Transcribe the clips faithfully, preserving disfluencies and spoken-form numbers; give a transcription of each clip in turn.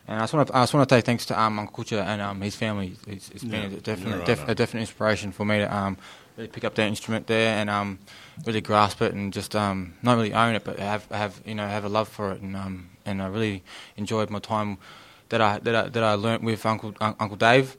And I just want to, I just want to say thanks to um, Uncle Kutcha and um, his family. It's, it's been Yeah, a definite, right def, on. a definite inspiration for me to um, really pick up that instrument there and um, really grasp it and just um, not really own it, but have, have you know have a love for it. And um, and I really enjoyed my time that I that I, that I learnt with Uncle un, Uncle Dave.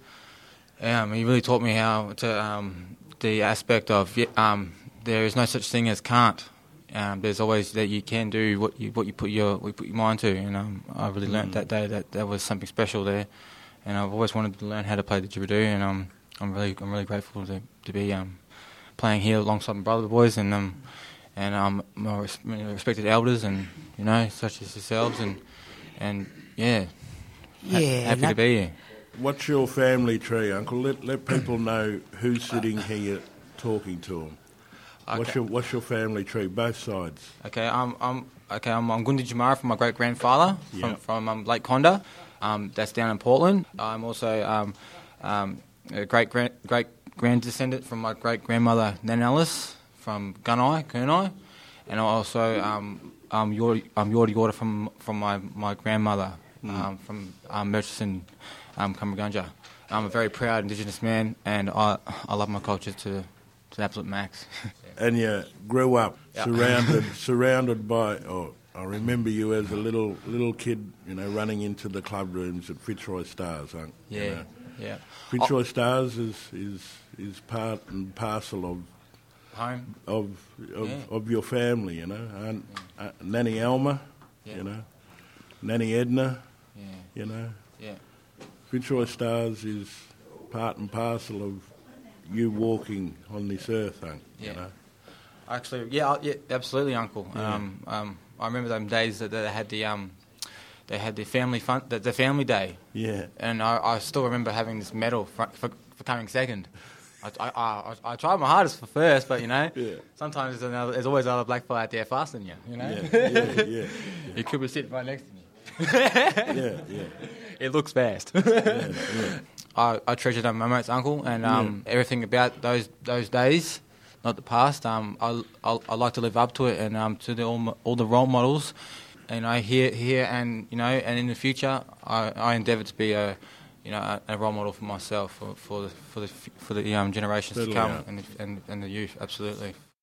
Um, he really taught me how to um, the aspect of um, there is no such thing as can't. Um, there's always that you can do what you what you put your what you put your mind to, and um, I really learnt Mm. that day that there was something special there, and I've always wanted to learn how to play the didgeridoo, and um, I'm really I'm really grateful to to be um, playing here alongside my brother boys and um, and um, my res- respected elders, and you know such as yourselves, and and yeah, ha- Yeah, happy that- to be here. What's your family tree, Uncle? Let let people know who's sitting here talking to them. What's Okay. your What's your family tree? Both sides. Okay, I'm I'm okay. I'm, I'm Gundi Jamara from my great grandfather from Yeah. from um, Lake Conda. Um, that's down in Portland. I'm also um, um, a great grand great grand descendant from my great grandmother Nan Ellis from Gunai, Kurnai, and also um, um, Yordi, um, Yordi Yorda from from my my grandmother um, from um, Murchison, um, Cumbregunja. I'm a very proud Indigenous man, and I I love my culture to to the absolute max. And you grew up Yeah. surrounded surrounded by. Oh, I remember you as a little little kid, you know, running into the club rooms at Fitzroy Stars, huh? You Yeah, know. yeah. Fitzroy Stars is, is is part and parcel of Home. of of, Yeah. of your family, you know. Aunt, uh, Nanny Elma, Yeah. you know, Nanny Edna, Yeah, you know. yeah. Fitzroy Stars is part and parcel of you walking on this earth, huh? Yeah. You know. Actually, yeah, uh, yeah, absolutely, Uncle. Yeah. Um, um, I remember them days that they had the um, they had the family fun, the, the family day, Yeah. and I, I still remember having this medal for, for, for coming second. I, I, I, I tried my hardest for first, but you know, Yeah. sometimes there's, another, there's always another black fella out there faster than you. You know, Yeah, yeah, yeah, you could be sitting right next to me. yeah, yeah, It looks fast. yeah, yeah. I, I treasure them moments, Uncle, and um, everything about those those days, not the past. Um, I, I I like to live up to it, and um, to the, all m- all the role models, and I here here and you know, and in the future, I, I endeavour to be a you know a, a role model for myself for for the for the f- for the um, generations Settle to come out. and the, and and the youth. Absolutely.